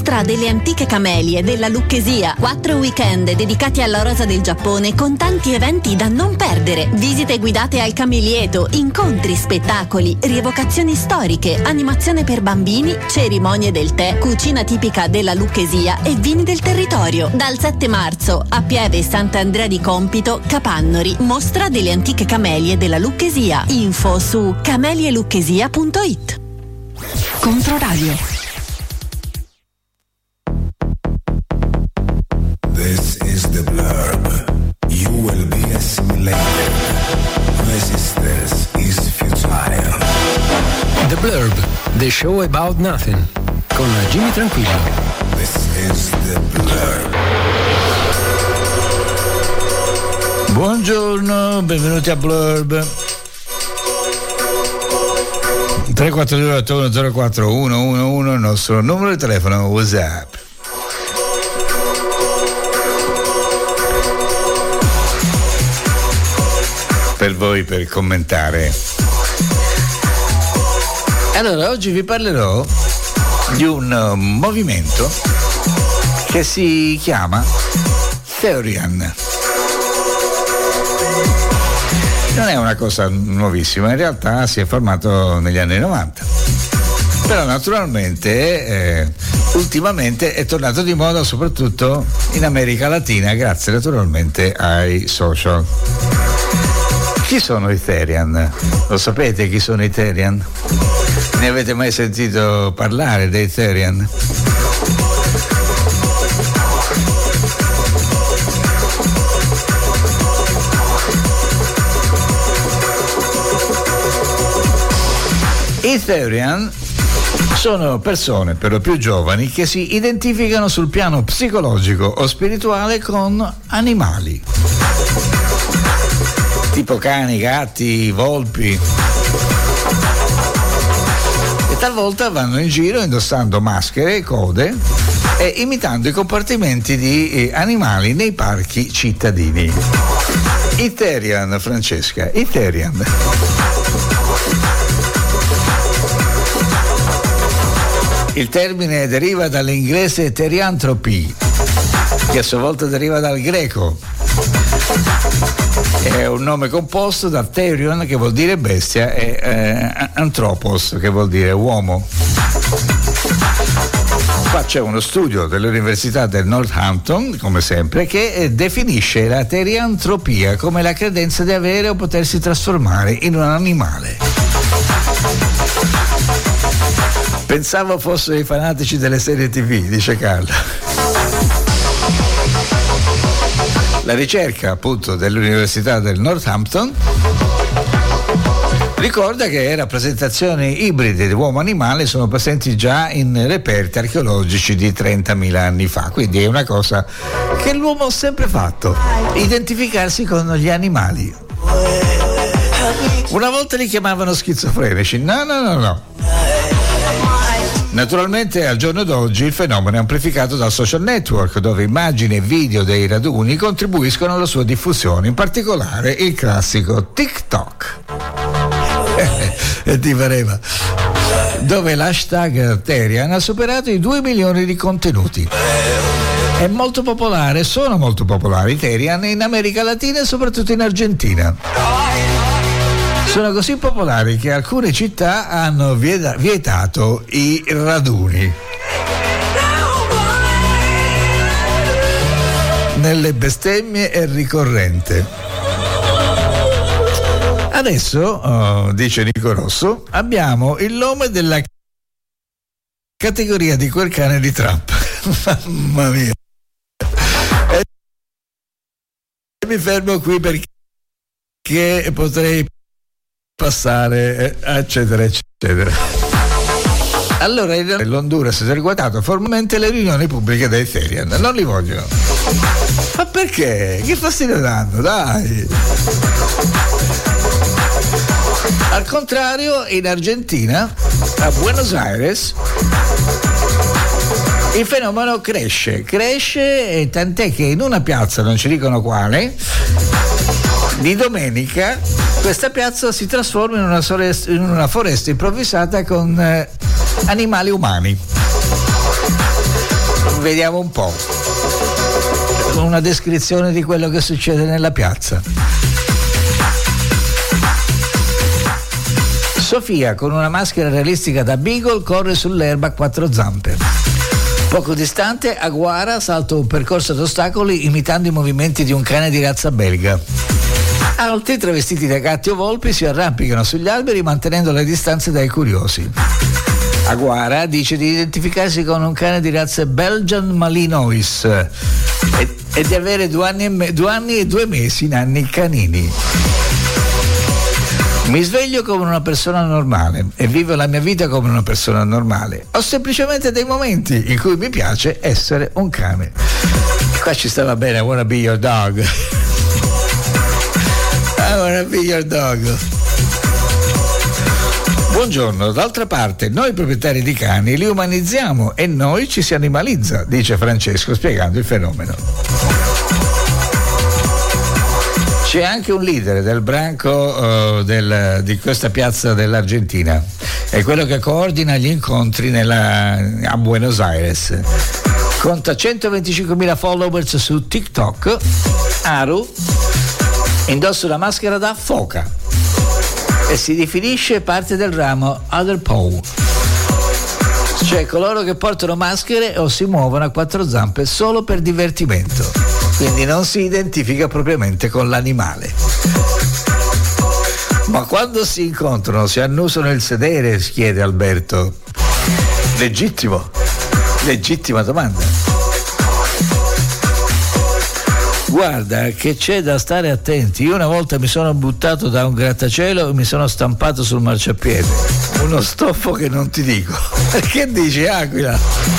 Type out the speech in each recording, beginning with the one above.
Mostra delle antiche camelie della Lucchesia. 4 weekend dedicati alla rosa del Giappone con tanti eventi da non perdere. Visite guidate al camilieto, incontri, spettacoli, rievocazioni storiche, animazione per bambini, cerimonie del tè, cucina tipica della Lucchesia e vini del territorio. Dal 7 marzo a Pieve Sant'Andrea di Compito, Capannori, mostra delle antiche camelie della Lucchesia. Info su camelielucchesia.it. Controradio. This is the blurb. You will be assimilated. Resistance is futile. The Blurb, the show about nothing, con Jimmy Tranquillo. This is the blurb. Buongiorno, benvenuti a Blurb. 342-8104-111 il nostro numero di telefono WhatsApp. Per voi, per commentare. Allora, oggi vi parlerò di un movimento che si chiama Therian. Non è una cosa nuovissima, in realtà si è formato negli anni 90. Però naturalmente ultimamente è tornato di moda soprattutto in America Latina, grazie naturalmente ai social. Chi sono i Therian? Lo sapete chi sono i Therian? Ne avete mai sentito parlare dei Therian? I Therian sono persone per lo più giovani che si identificano sul piano psicologico o spirituale con animali, tipo cani, gatti, volpi, e talvolta vanno in giro indossando maschere e code e imitando i comportamenti di animali nei parchi cittadini. I Therian, Francesca, i Therian. Il termine deriva dall'inglese therianthropy, che a sua volta deriva dal greco. È un nome composto da therion, che vuol dire bestia, e anthropos, che vuol dire uomo. Qua c'è uno studio dell'Università del Northampton, come sempre, che definisce la therianthropia come la credenza di avere o potersi trasformare in un animale. Pensavo fossero i fanatici delle serie TV, dice Carla. La ricerca, appunto, dell'Università del Northampton ricorda che rappresentazioni ibride di uomo-animale sono presenti già in reperti archeologici di 30.000 anni fa, quindi è una cosa che l'uomo ha sempre fatto, identificarsi con gli animali. Una volta li chiamavano schizofrenici, no. Naturalmente al giorno d'oggi il fenomeno è amplificato dal social network, dove immagini e video dei raduni contribuiscono alla sua diffusione, in particolare il classico TikTok. E ti pareva? Dove l'hashtag Therian ha superato i 2 milioni di contenuti. È molto popolare, sono molto popolari i Therian in America Latina e soprattutto in Argentina. Sono così popolari che alcune città hanno vietato i raduni. Nelle bestemmie è ricorrente. Adesso, dice Nico Rosso, abbiamo il nome della categoria di quel cane di Trump. Mamma mia. E mi fermo qui perché potrei passare, eccetera eccetera. Allora l'Honduras si è riguardato formalmente le riunioni pubbliche dei Therian, non li vogliono. Ma perché? Che fastidio danno? Dai! Al contrario, in Argentina, a Buenos Aires, il fenomeno cresce, tant'è che in una piazza, non ci dicono quale, di domenica questa piazza si trasforma in una foresta improvvisata con animali umani. Vediamo un po'. Una descrizione di quello che succede nella piazza. Sofia, con una maschera realistica da beagle, corre sull'erba a quattro zampe. Poco distante, Aguara salta un percorso ad ostacoli imitando i movimenti di un cane di razza belga. Altri, travestiti da gatti o volpi, si arrampicano sugli alberi mantenendo le distanze dai curiosi. Aguara dice di identificarsi con un cane di razza Belgian Malinois e di avere 2 anni e 2 mesi nanni canini. Mi sveglio come una persona normale e vivo la mia vita come una persona normale. Ho semplicemente dei momenti in cui mi piace essere un cane. Qua ci stava bene, I wanna be your dog. I wanna be your dog. Buongiorno, d'altra parte noi proprietari di cani li umanizziamo e noi ci si animalizza, dice Francesco spiegando il fenomeno. C'è anche un leader del branco di questa piazza dell'Argentina, è quello che coordina gli incontri a Buenos Aires. Conta 125.000 followers su TikTok. Aru indossa una maschera da foca e si definisce parte del ramo Other Paw, cioè coloro che portano maschere o si muovono a quattro zampe solo per divertimento, quindi non si identifica propriamente con l'animale. Ma quando si incontrano si annusano il sedere, chiede Alberto. Legittima domanda. Guarda che c'è da stare attenti. Io una volta mi sono buttato da un grattacielo e mi sono stampato sul marciapiede. Uno stoffo che non ti dico. Che dici, Aquila?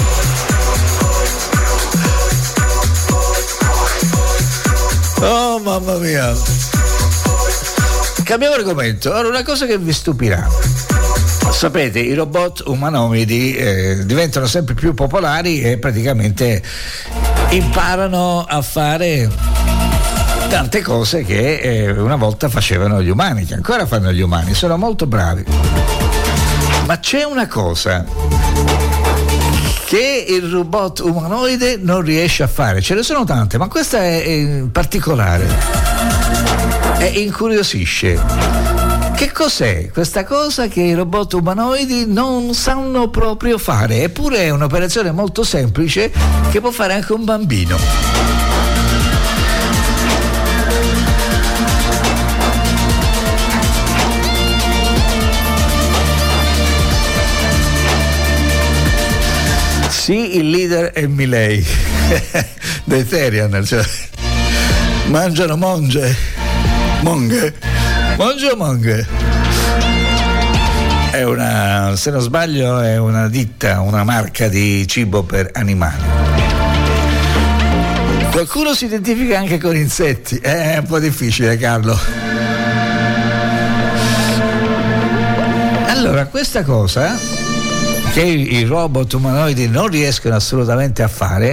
Oh mamma mia. Cambiamo argomento. Ora, una cosa che vi stupirà. Sapete, i robot umanoidi diventano sempre più popolari e praticamente imparano a fare tante cose che una volta facevano gli umani, che ancora fanno gli umani, sono molto bravi. Ma c'è una cosa che il robot umanoide non riesce a fare, ce ne sono tante, ma questa è particolare e incuriosisce. Che cos'è questa cosa che i robot umanoidi non sanno proprio fare? Eppure è un'operazione molto semplice che può fare anche un bambino. Sì, il leader è Milei dei Therian, cioè mangiano monghe. È una, se non sbaglio, è una ditta, una marca di cibo per animali. Qualcuno si identifica anche con insetti, è un po' difficile, Carlo. Allora, questa cosa che i robot umanoidi non riescono assolutamente a fare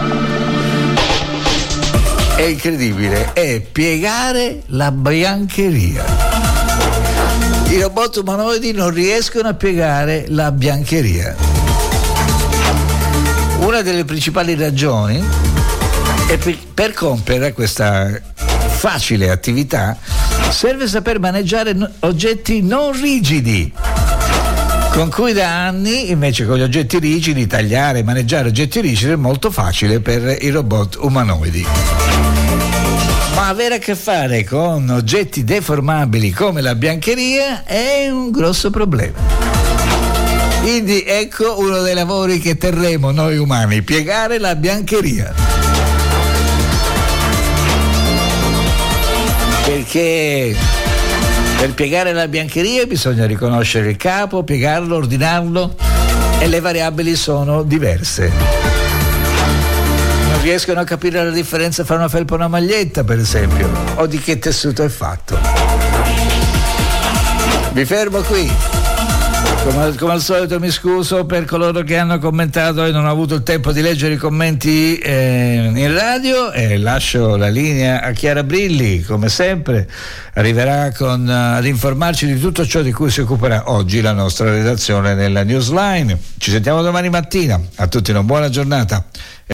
è incredibile, è piegare la biancheria. I robot umanoidi non riescono a piegare la biancheria. Una delle principali ragioni è per compiere questa facile attività serve saper maneggiare oggetti non rigidi, con cui da anni invece con gli oggetti rigidi tagliare e maneggiare oggetti rigidi è molto facile per i robot umanoidi. Ma avere a che fare con oggetti deformabili come la biancheria è un grosso problema. Quindi ecco uno dei lavori che terremo noi umani, piegare la biancheria. Perché per piegare la biancheria bisogna riconoscere il capo, piegarlo, ordinarlo e le variabili sono diverse. Riescono a capire la differenza fra una felpa e una maglietta, per esempio, o di che tessuto è fatto. Mi fermo qui. Come al solito mi scuso per coloro che hanno commentato e non ho avuto il tempo di leggere i commenti in radio, e lascio la linea a Chiara Brilli, come sempre arriverà ad informarci di tutto ciò di cui si occuperà oggi la nostra redazione nella Newsline. Ci sentiamo domani mattina, a tutti una buona giornata.